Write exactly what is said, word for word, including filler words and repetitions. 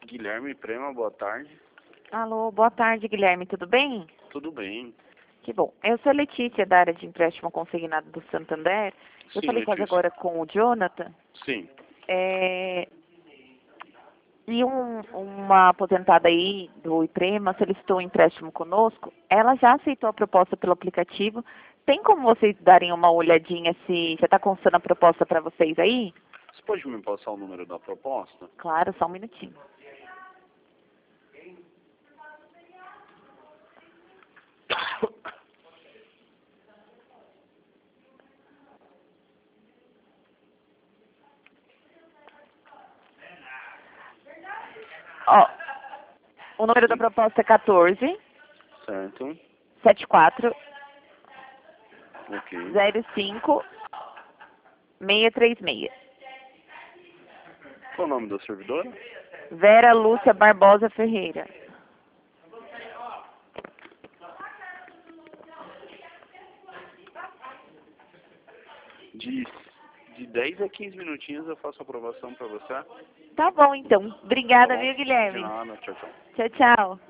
Guilherme Prema, boa tarde. Alô, boa tarde, Guilherme, tudo bem? Tudo bem. Que bom. Eu sou a Letícia, da área de empréstimo consignado do Santander. Eu Sim, falei quase Letícia. agora com o Jonathan. Sim. É... E um- uma aposentada aí do IPREMA solicitou um empréstimo conosco. Ela já aceitou a proposta pelo aplicativo. Tem como vocês darem uma olhadinha se já está constando a proposta para vocês aí? Você pode me passar o número da proposta? Claro, só um minutinho. Ó, o número da proposta é quatorze, Certo. setenta e quatro, Ok. zero cinco, seiscentos e trinta e seis. Qual o nome da servidora? Vera Lúcia Barbosa Ferreira. De, de dez a quinze minutinhos eu faço a aprovação para você. Tá bom, então. Tá Obrigada, bom? viu, De Guilherme? nada. Tchau, tchau. Tchau, tchau.